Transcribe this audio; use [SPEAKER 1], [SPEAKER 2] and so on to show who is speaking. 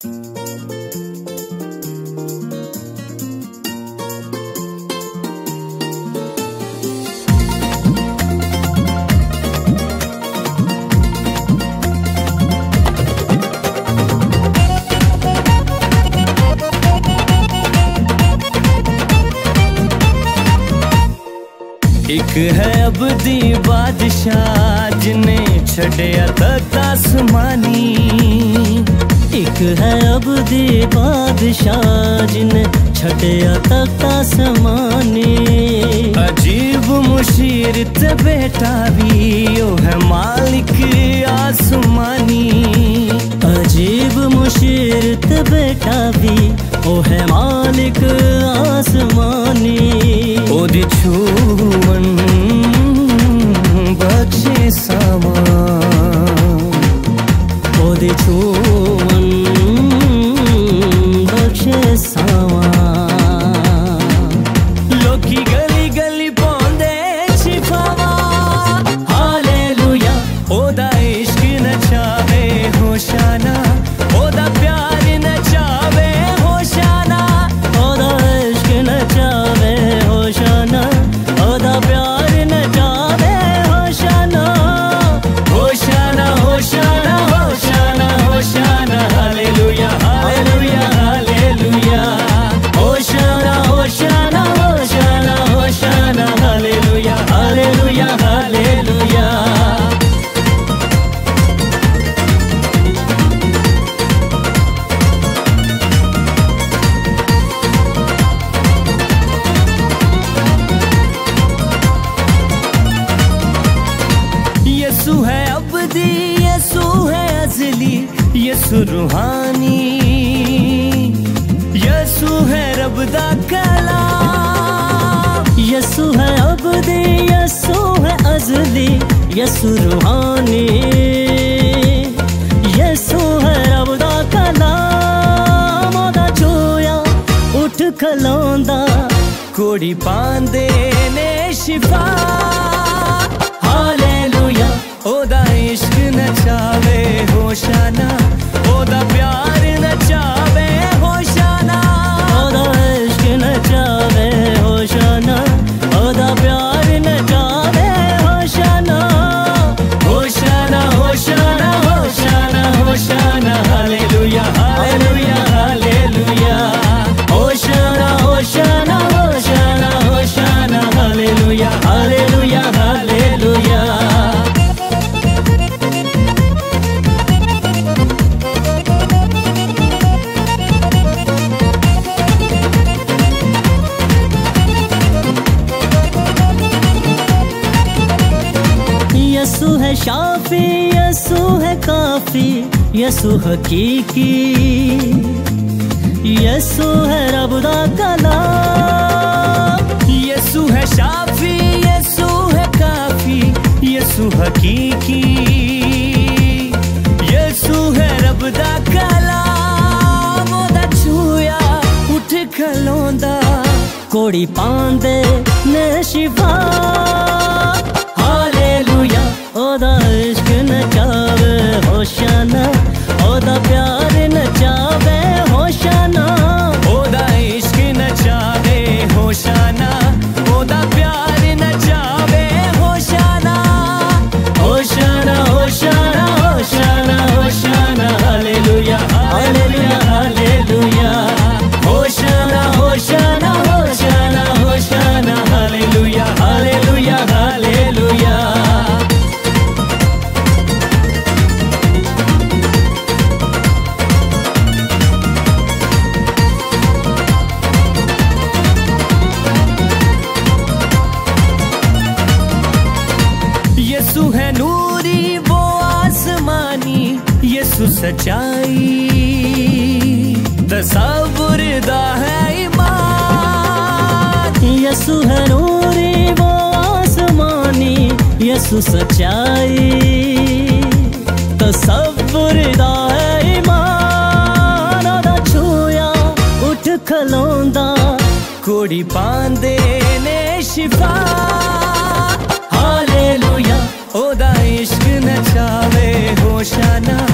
[SPEAKER 1] एक है अबदी बादशाह जिन्हें छड़िया तख्त आसमानी।
[SPEAKER 2] एक है अबदी बादशाह जिन्हें छड़िया तख्त आसमानी।
[SPEAKER 1] अजीब मुशीर ते बेटा भी ओ है मालिक आसमानी।
[SPEAKER 2] अजीब मुशीर ते बेटा भी ओ है मालिक आसमानी।
[SPEAKER 1] ओदी छूवन बख्शे सामान,
[SPEAKER 2] ओदी छूवन बख्शे सामान।
[SPEAKER 1] लोकी गली गली पौंदे छिपावा
[SPEAKER 2] हालेलुया।
[SPEAKER 1] ओदा इश्क नचावे होशाना, ओदा प्यार नचावे होशाना।
[SPEAKER 2] ओदा इश्क नचावे होशाना, ओदा प्यार नचावे hosanna.
[SPEAKER 1] Hosanna hosanna hosanna hosanna hallelujah hallelujah hallelujah. Hosanna hosanna hosanna hosanna hallelujah hallelujah hallelujah. Yesu है अबदी, यसु है अज़ली, यसु रूहानी। यसु है रब दा कलाम।
[SPEAKER 2] यसु है अबदी, यसु है अज़ली, यसु रूहानी। यसु है रब दा कलाम। ओदा छूया उठ खलोंदा,
[SPEAKER 1] कोड़ी पांदे ने शिफा।
[SPEAKER 2] हालेलुया।
[SPEAKER 1] ओदा इश्क नचावे होशाना, ओदा प्यार नचावे होशाना।
[SPEAKER 2] ओदा इश्क नचावे होशाना, ओदा प्यार नचावे hosanna.
[SPEAKER 1] Hosanna hosanna hosanna hosanna hallelujah hallelujah hallelujah. Hosanna hosanna hosanna hosanna hallelujah hallelujah hallelujah.
[SPEAKER 2] Yesu है शाफी, यसु है काफी, यसु हकीकी। यसु है रब दा कलाम।
[SPEAKER 1] यसु है शाफी, यसु है काफी, यसु हकीकी। यसु है रब दा कलाम। ओदा छूया उठ खलोंदा,
[SPEAKER 2] कोड़ी पांदे ने शिफा। हालेलुया। ओदा इश्क नचावे होशाना, ओदा प्यार नचावे होशाना।
[SPEAKER 1] ओदा इश्क नचावे होशाना, ओदा प्यार नचावे hosanna. Hosanna hosanna hosanna hosanna hallelujah hallelujah hallelujah. Hosanna hosanna hosanna hosanna hallelujah hallelujah hallelujah. Yesu है नूरी वो आसमानी, यसु सच्चाई तसव्वुर दा है ईमान।
[SPEAKER 2] यसु है नूरी वो आसमानी, यसु सच्चाई तसव्वुर दा है ईमान। ओदा छूया उठ खलोंदा,
[SPEAKER 1] कोड़ी पांदे ने शिफा।
[SPEAKER 2] हालेलुया।
[SPEAKER 1] ओदा इश्क नचावे होशाना,